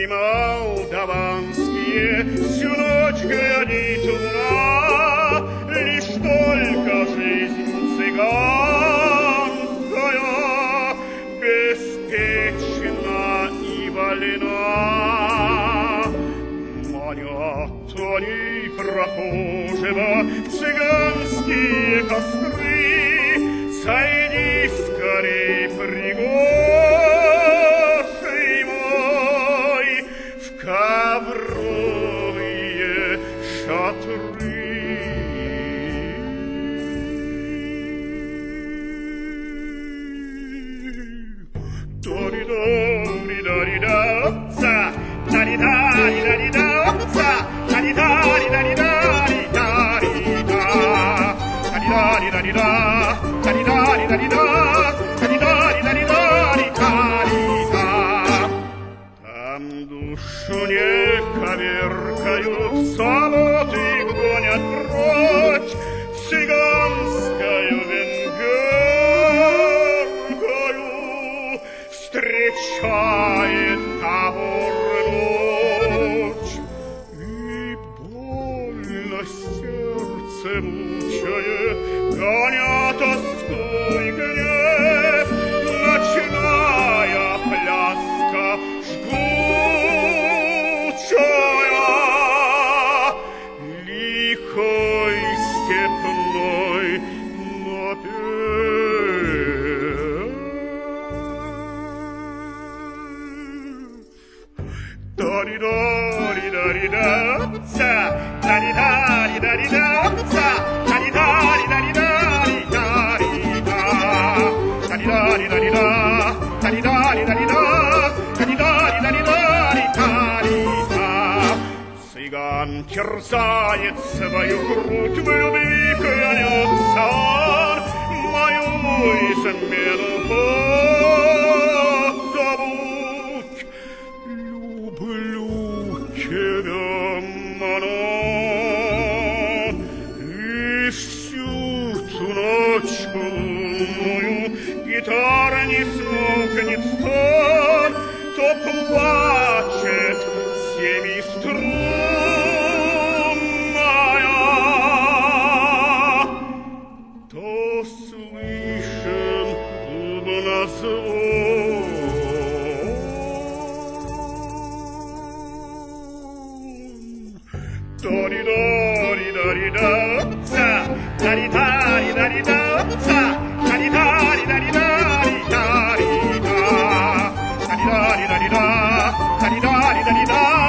Песни молдаванские всю ночь глядит луна, лишь только жизнь цыганская беспечна и вольна. Манят они прохожего цыганские костры, сойди скорей, пригожий мой, в ковровые шатры. Дори-дори-дори-да-ца, дари-дари-дари-да-ца, дари-дари-дари-дари-дари-да, дари-дари-дари-да, дари-дари-дари-да, дари-дари-дари-дари-дари-да. Там душу не коверкают, салоты гонят прочь, цыганскую венгеркою встречает табор ночь. И больно сердце мучает, гоня тоску и гнев, ночная пляска жгучая, лихой степной напев. Дори-дори-дори-да-ца, дари-дари-дари-да-ца, дари-дари-дари-дари-дари-да, дари-дари-дари-да, дари-дари-дари-да, дари-дари-дари-дари-дари-да. Цыган терзает свою грудь, в любви клянется он, мою измену позабудь. Люблю тебя, Манон, и всю ту ночь лунную гитара не смолкнет стон, то плачет семиструнная, то слышен бубнозвон. Дори-дори-дори-да-ца, дари-дари-дари-да-ца, дари-дари-дари-дари-дари-да, дари-дари-дари-да, дари-дари-дари-да.